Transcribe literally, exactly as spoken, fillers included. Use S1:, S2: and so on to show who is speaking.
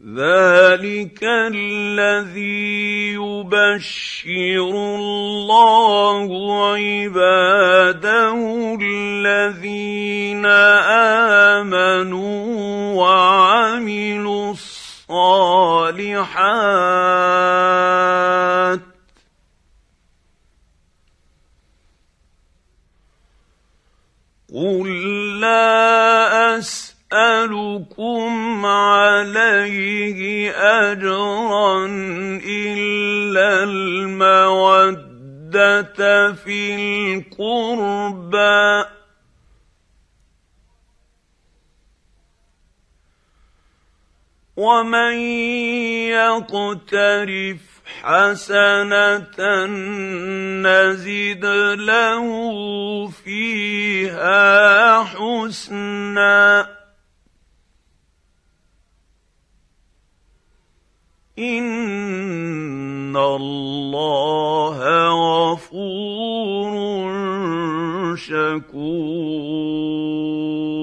S1: ذلك الذي يبشر الله عباده الذين آمنوا وعملوا الصالحات قل لا أسألكم عليه أجرا إلا المودة في القربى ومن يقترف حسنة نزد له فيها حسنا إن الله غفور شكور.